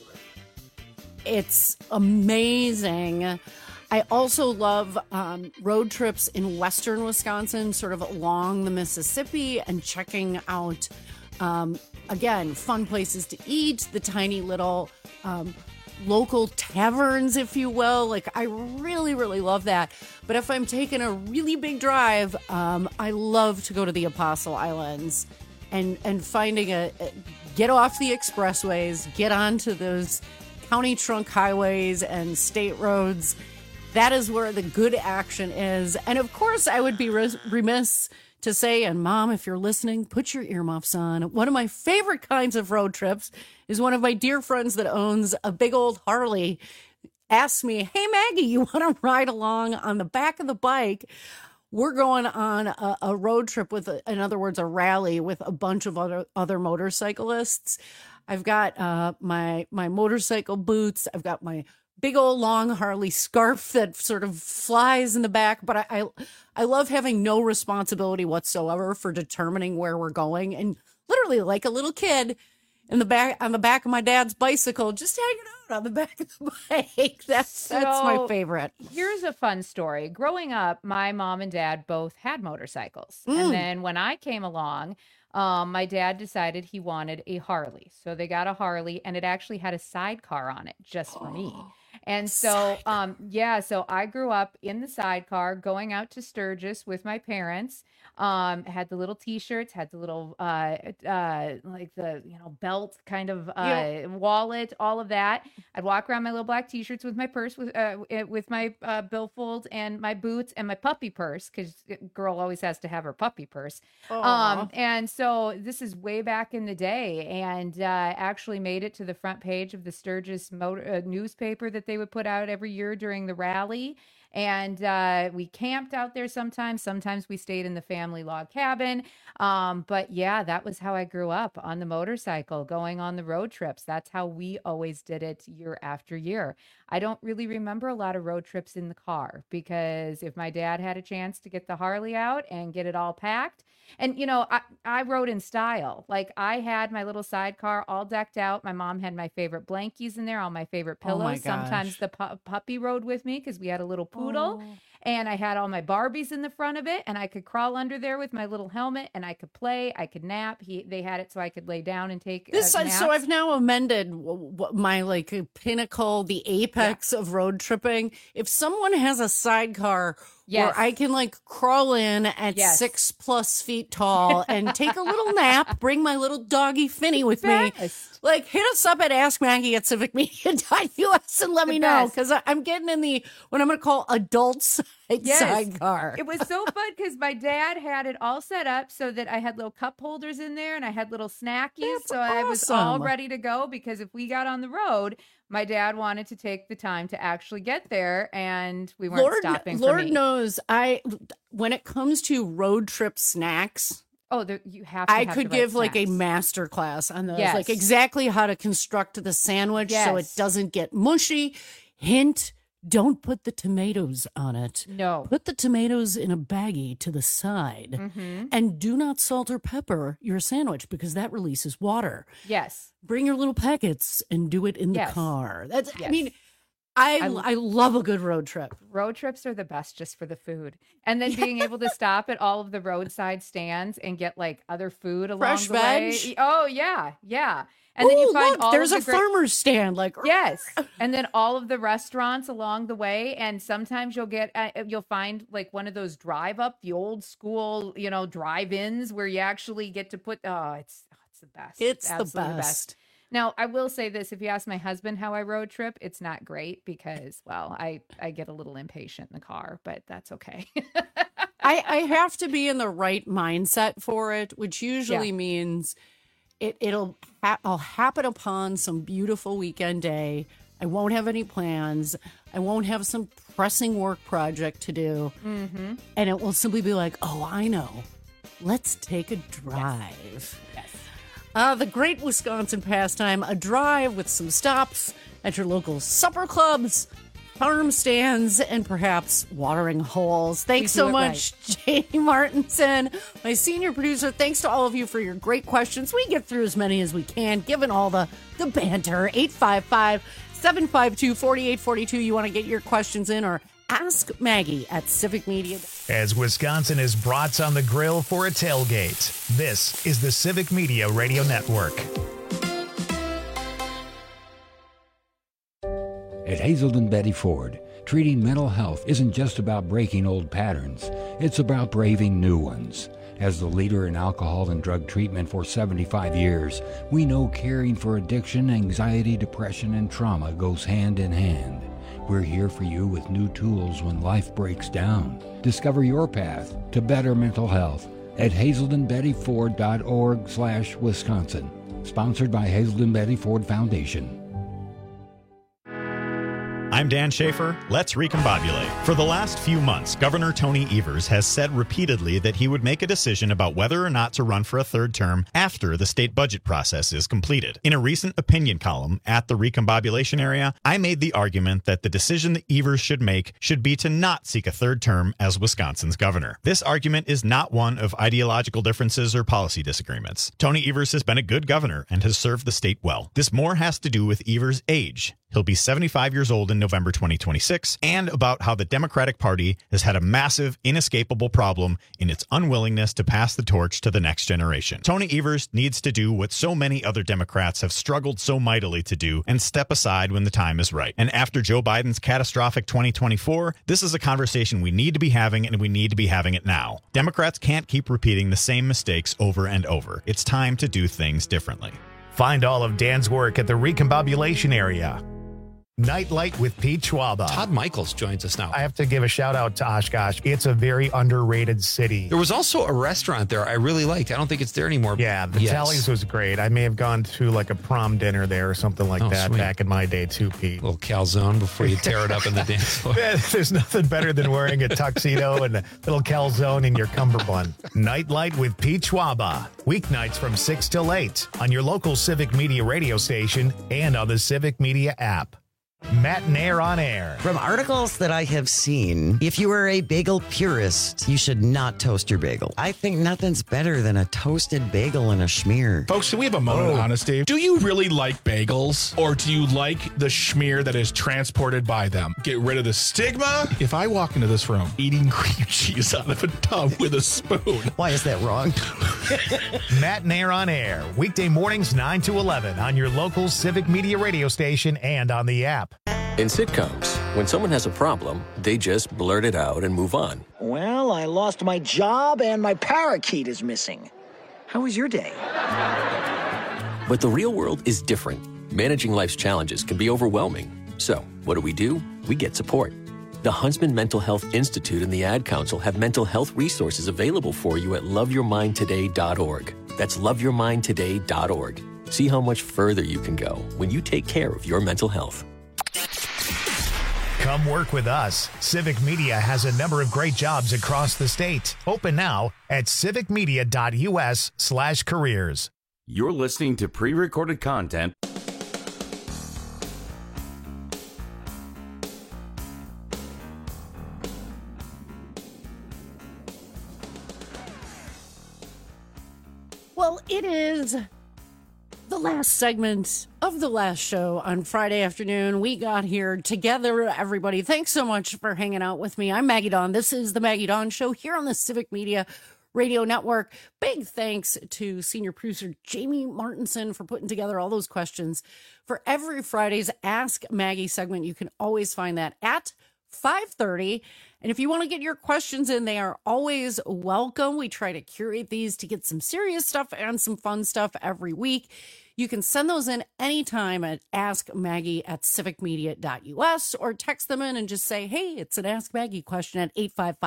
it's amazing. I also love road trips in western Wisconsin, sort of along the Mississippi, and checking out, again, fun places to eat, the tiny little local taverns, if you will. I really, really love that. But if I'm taking a really big drive, I love to go to the Apostle Islands and finding get off the expressways, get onto those county trunk highways and state roads. That is where the good action is. And of course, I would be remiss to say, and Mom, if you're listening, put your earmuffs on. One of my favorite kinds of road trips is one of my dear friends that owns a big old Harley asked me, hey, Maggie, you want to ride along on the back of the bike? We're going on a road trip with, in other words, a rally with a bunch of other motorcyclists. I've got my motorcycle boots. I've got my big old long Harley scarf that sort of flies in the back. But I love having no responsibility whatsoever for determining where we're going. And literally like a little kid on the back of my dad's bicycle, just hanging out on the back of the bike. That's my favorite. Here's a fun story. Growing up, my mom and dad both had motorcycles. And then when I came along, my dad decided he wanted a Harley. So they got a Harley, and it actually had a sidecar on it just for me. And so, so I grew up in the sidecar going out to Sturgis with my parents. Had the little t-shirts, had the little, like the, belt kind of, wallet, all of that. I'd walk around my little black t-shirts with my purse, with my, billfold and my boots and my puppy purse. 'Cause girl always has to have her puppy purse. And so this is way back in the day, and, actually made it to the front page of the Sturgis newspaper that they would put out every year during the rally. And we camped out there sometimes. Sometimes we stayed in the family log cabin. But yeah, that was how I grew up, on the motorcycle, going on the road trips. That's how we always did it year after year. I don't really remember a lot of road trips in the car, because if my dad had a chance to get the Harley out and get it all packed, and I rode in style. Like, I had my little sidecar all decked out. My mom had my favorite blankies in there, all my favorite pillows. Oh my gosh. Sometimes the puppy rode with me because we had a little poodle. And I had all my Barbies in the front of it, and I could crawl under there with my little helmet, and I could play, I could nap. They had it so I could lay down and take naps. So I've now amended my pinnacle, the apex of road tripping. If someone has a sidecar where I can crawl in at 6+ feet tall and take a little nap, bring my little doggy Finny with me, hit us up at askmaggie@civicmedia.us and let me know, because I'm getting in what I'm going to call adult sidecar. It was so fun because my dad had it all set up so that I had little cup holders in there, and I had little snackies. I was all ready to go, because if we got on the road, my dad wanted to take the time to actually get there, and we weren't stopping for me. Lord knows, when it comes to road trip snacks, you have to. I could give a master class on those, exactly how to construct the sandwich so it doesn't get mushy. Hint: don't put the tomatoes on it. No. Put the tomatoes in a baggie to the side. Mm-hmm. And do not salt or pepper your sandwich, because that releases water. Yes. Bring your little packets and do it in the car. I love a good road trip. Road trips are the best just for the food. And then being able to stop at all of the roadside stands and get other food along Fresh the veg. way. Oh, yeah. Yeah. And then you find there's a farmer's stand. Yes. And then all of the restaurants along the way. And sometimes you'll find one of those the old school, drive-ins where you actually get to put, it's the best. It's the best. Now, I will say this. If you ask my husband how I road trip, it's not great because, I get a little impatient in the car, but that's okay. I have to be in the right mindset for it, which usually means I'll happen upon some beautiful weekend day. I won't have any plans. I won't have some pressing work project to do. Mm-hmm. And it will simply be I know. Let's take a drive. Yes. The great Wisconsin pastime, a drive with some stops at your local supper clubs, farm stands, and perhaps watering holes. Thanks so much, Janie Martinson, my senior producer. Thanks to all of you for your great questions. We get through as many as we can, given all the banter. 855-752-4842. You want to get your questions in, or ask Maggie at Civic Media. As Wisconsin is brats on the grill for a tailgate, this is the Civic Media Radio Network. At Hazelden Betty Ford, treating mental health isn't just about breaking old patterns. It's about braving new ones. As the leader in alcohol and drug treatment for 75 years, we know caring for addiction, anxiety, depression, and trauma goes hand in hand. We're here for you with new tools when life breaks down. Discover your path to better mental health at hazeldenbettyford.org/Wisconsin. Sponsored by Hazelden Betty Ford Foundation. I'm Dan Schaefer. Let's recombobulate. For the last few months, Governor Tony Evers has said repeatedly that he would make a decision about whether or not to run for a third term after the state budget process is completed. In a recent opinion column at the Recombobulation Area, I made the argument that the decision that Evers should make should be to not seek a third term as Wisconsin's governor. This argument is not one of ideological differences or policy disagreements. Tony Evers has been a good governor and has served the state well. This more has to do with Evers' age. He'll be 75 years old in November 2026, and about how the Democratic Party has had a massive, inescapable problem in its unwillingness to pass the torch to the next generation. Tony Evers needs to do what so many other Democrats have struggled so mightily to do and step aside when the time is right. And after Joe Biden's catastrophic 2024, this is a conversation we need to be having, and we need to be having it now. Democrats can't keep repeating the same mistakes over and over. It's time to do things differently. Find all of Dan's work at the Recombobulation Area. Nightlight with Pete Schwaba. Todd Michaels joins us now. I have to give a shout out to Oshkosh. It's a very underrated city. There was also a restaurant there I really liked. I don't think it's there anymore. Yeah, the Tallies was great. I may have gone to like a prom dinner there or something like that back in my day too, Pete. A little calzone before you tear it up in the dance floor. There's nothing better than wearing a tuxedo and a little calzone in your cummerbund. Nightlight with Pete Schwaba. Weeknights from 6 till 8 on your local Civic Media radio station and on the Civic Media app. Matt Nair on air. From articles that I have seen, if you are a bagel purist, you should not toast your bagel. I think nothing's better than a toasted bagel and a schmear. Folks, can we have a moment of honesty? Do you really like bagels, or do you like the schmear that is transported by them? Get rid of the stigma. If I walk into this room eating cream cheese out of a tub with a spoon. Why is that wrong? Matt Nair on air. Weekday mornings 9 to 11 on your local Civic Media radio station and on the app. In sitcoms, when someone has a problem, they just blurt it out and move on. Well, I lost my job and my parakeet is missing. How was your day? But the real world is different. Managing life's challenges can be overwhelming. So, what do? We get support. The Huntsman Mental Health Institute and the Ad Council have mental health resources available for you at loveyourmindtoday.org. That's loveyourmindtoday.org. See how much further you can go when you take care of your mental health. Come work with us. Civic Media has a number of great jobs across the state. Open now at civicmedia.us/careers. You're listening to pre-recorded content. Well, it is the last segment of the last show on Friday afternoon. We got here together, everybody. Thanks so much for hanging out with me. I'm Maggie Dawn. This is the Maggie Dawn Show here on the Civic Media Radio Network. Big thanks to senior producer Jamie Martinson for putting together all those questions for every Friday's Ask Maggie segment. You can always find that at 5:30. And if you want to get your questions in, they are always welcome. We try to curate these to get some serious stuff and some fun stuff every week. You can send those in anytime at askmaggie@civicmedia.us or text them in and just say, hey, it's an Ask Maggie question at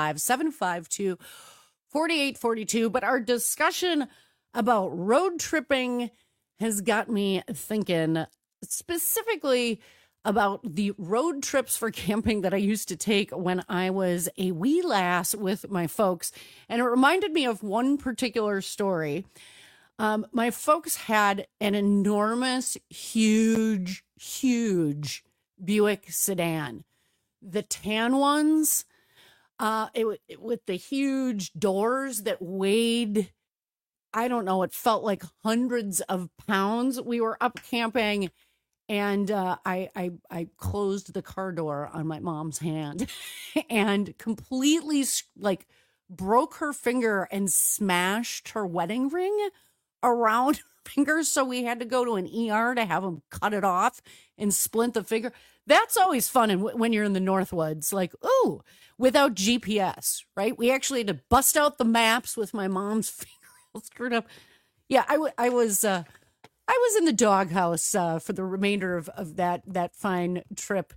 855-752-4842. But our discussion about road tripping has got me thinking specifically about the road trips for camping that I used to take when I was a wee lass with my folks. And it reminded me of one particular story. My folks had an enormous, huge Buick sedan. The tan ones, with the huge doors that weighed, I don't know, it felt like hundreds of pounds. We were up camping, and I closed the car door on my mom's hand and completely broke her finger and smashed her wedding ring around finger, so we had to go to an ER to have him cut it off and splint the finger. That's always fun when you're in the Northwoods, like, ooh, without GPS, right? We actually had to bust out the maps with my mom's finger all screwed up. Yeah, I was in the doghouse for the remainder of that fine trip.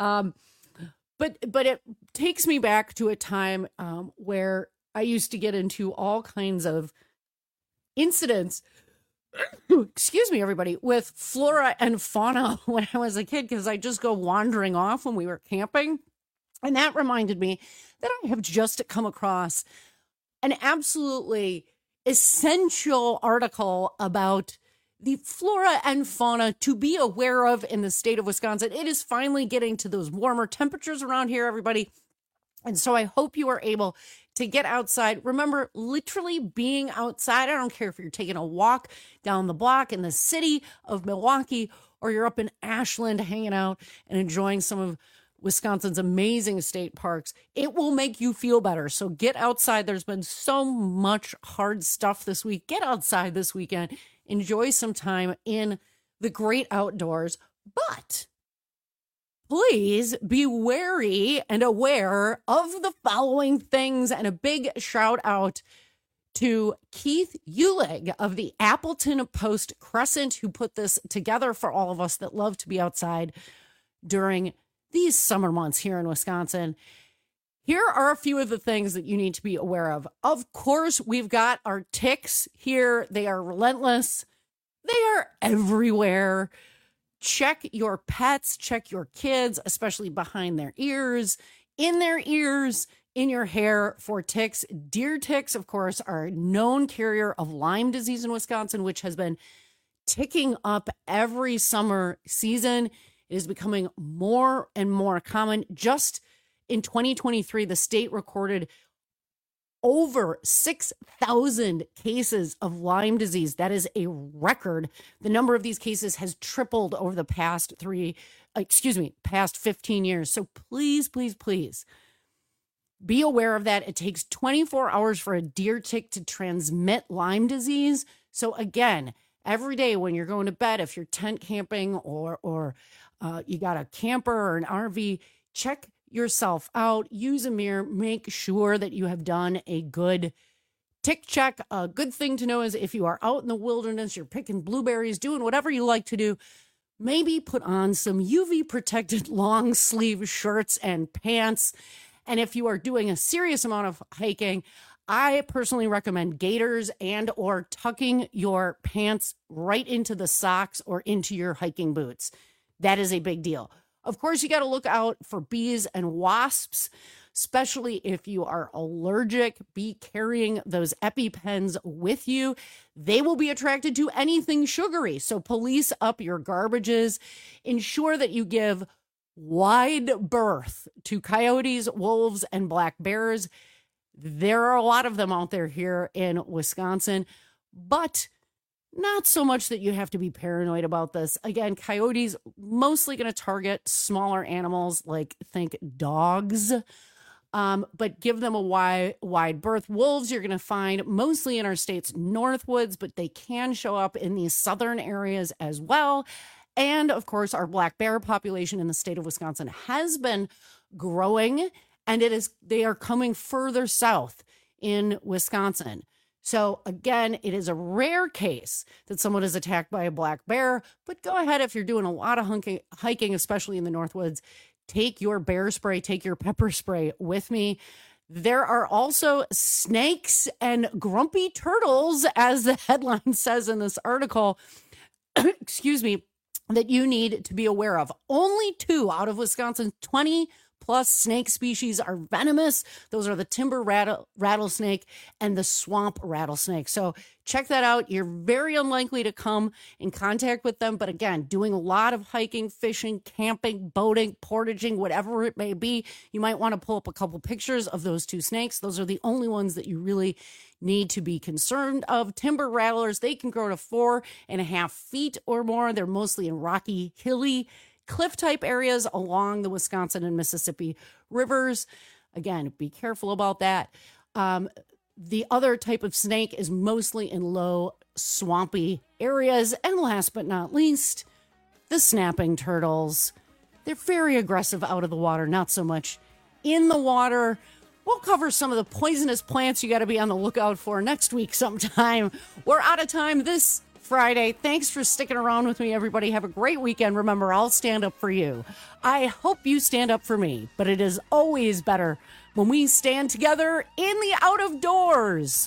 But it takes me back to a time where I used to get into all kinds of incidents, excuse me, everybody, with flora and fauna when I was a kid, because I just go wandering off when we were camping. And that reminded me that I have just come across an absolutely essential article about the flora and fauna to be aware of in the state of Wisconsin. It is finally getting to those warmer temperatures around here, everybody. And so I hope you are able to get outside. Remember, literally being outside. I don't care if you're taking a walk down the block in the city of Milwaukee, or you're up in Ashland hanging out and enjoying some of Wisconsin's amazing state parks. It will make you feel better. So get outside. There's been so much hard stuff this week. Get outside this weekend. Enjoy some time in the great outdoors. But please be wary and aware of the following things. And a big shout out to Keith Ulig of the Appleton Post-Crescent, who put this together for all of us that love to be outside during these summer months here in Wisconsin. Here are a few of the things that you need to be aware of. Of course, we've got our ticks here. They are relentless. They are everywhere. Check your pets, check your kids, especially behind their ears, in their ears, in your hair for ticks. Deer ticks, of course, are a known carrier of Lyme disease in Wisconsin, which has been ticking up every summer season. It is becoming more and more common. Just in 2023, the state recorded over 6,000 cases of Lyme disease. That is a record. The number of these cases has tripled over the past 15 years. So please, please, please be aware of that. It takes 24 hours for a deer tick to transmit Lyme disease. So again, every day when you're going to bed, if you're tent camping or you got a camper or an RV, check yourself out, use a mirror, make sure that you have done a good tick check. A good thing to know is if you are out in the wilderness, you're picking blueberries, doing whatever you like to do, maybe put on some UV protected long sleeve shirts and pants. And if you are doing a serious amount of hiking, I personally recommend gaiters and or tucking your pants right into the socks or into your hiking boots. That is a big deal. Of course, you got to look out for bees and wasps, especially if you are allergic. Be carrying those EpiPens with you. They will be attracted to anything sugary. So police up your garbages. Ensure that you give wide berth to coyotes, wolves, and black bears. There are a lot of them out there here in Wisconsin, but not so much that you have to be paranoid about this. Again, coyotes mostly going to target smaller animals, like think dogs, but give them a wide berth. Wolves you're going to find mostly in our state's Northwoods, but they can show up in these southern areas as well. And of course, our black bear population in the state of Wisconsin has been growing, and they are coming further south in Wisconsin. So again, it is a rare case that someone is attacked by a black bear, but go ahead if you're doing a lot of hiking, especially in the Northwoods, take your bear spray, take your pepper spray with me. There are also snakes and grumpy turtles, as the headline says in this article, excuse me, that you need to be aware of. Only 2 out of Wisconsin's 20 plus snake species are venomous. Those are the timber rattlesnake and the swamp rattlesnake. So check that out. You're very unlikely to come in contact with them. But again, doing a lot of hiking, fishing, camping, boating, portaging, whatever it may be, you might want to pull up a couple pictures of those 2 snakes. Those are the only ones that you really need to be concerned of. Timber rattlers, they can grow to 4.5 feet or more. They're mostly in rocky, hilly, cliff type areas along the Wisconsin and Mississippi rivers. Again, be careful about that. The other type of snake is mostly in low swampy areas. And last but not least, the snapping turtles. They're very aggressive out of the water, not so much in the water. We'll cover some of the poisonous plants you got to be on the lookout for next week sometime. We're out of time this Friday. Thanks for sticking around with me, everybody. Have a great weekend. Remember, I'll stand up for you. I hope you stand up for me, but it is always better when we stand together in the out of doors.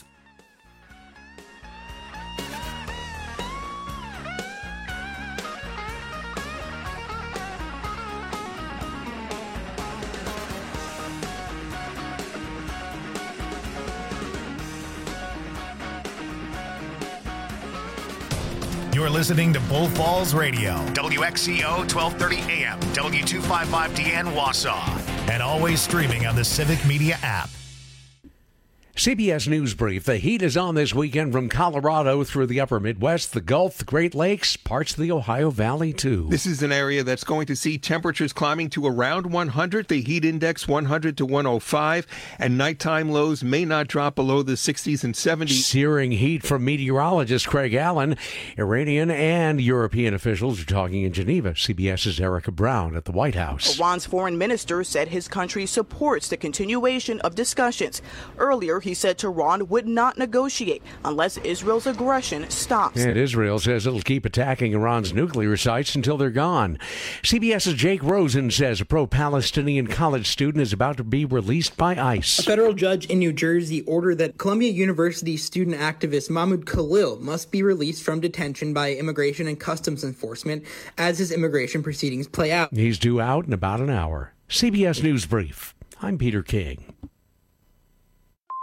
You're listening to Bull Falls Radio, WXCO 1230 AM, W255DN Wausau, and always streaming on the Civic Media app. CBS News Brief. The heat is on this weekend from Colorado through the upper Midwest, the Gulf, the Great Lakes, parts of the Ohio Valley, too. This is an area that's going to see temperatures climbing to around 100, the heat index 100 to 105, and nighttime lows may not drop below the 60s and 70s. Searing heat from meteorologist Craig Allen. Iranian and European officials are talking in Geneva. CBS's Erica Brown at the White House. Iran's foreign minister said his country supports the continuation of discussions. Earlier, he said Tehran would not negotiate unless Israel's aggression stops. And Israel says it'll keep attacking Iran's nuclear sites until they're gone. CBS's Jake Rosen says a pro-Palestinian college student is about to be released by ICE. A federal judge in New Jersey ordered that Columbia University student activist Mahmoud Khalil must be released from detention by Immigration and Customs Enforcement as his immigration proceedings play out. He's due out in about an hour. CBS News Brief. I'm Peter King.